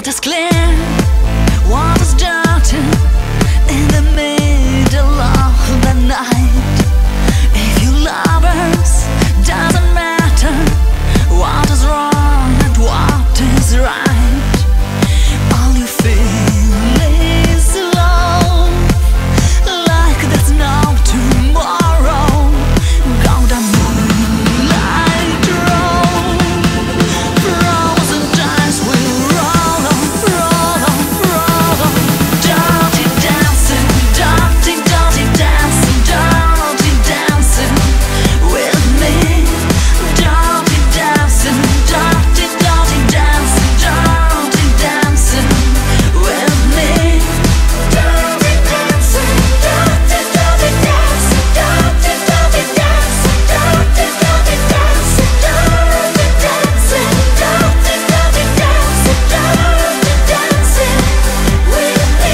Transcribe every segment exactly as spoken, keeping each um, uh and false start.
Water's clear, water's dirty, in the middle of the night. If you lovers, doesn't matter what is wrong and what is right. All you feel is love, like there's no tomorrow. Go down moonlight road, frozen times will roll on, roll on, roll on. Dirty dancing, dirty, dirty dancing, dirty dancing with me. Dirty dancing, dirty, dirty dancing, dirty dancing with me. Dirty dancing, dirty, dirty dancing, dirty, dirty dancing, dirty, dirty dancing, dirty dancing, dirty, dirty dancing, dirty dancing with me.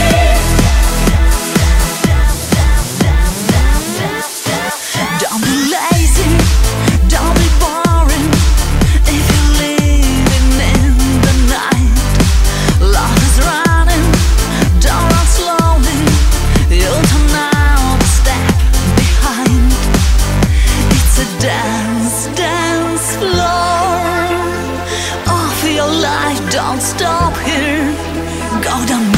Don't be lazy, don't be boring. If you're living in the night, love is running, don't run slowly. You'll turn out a step behind. It's a dance, dance floor of your life. Don't stop here, go down.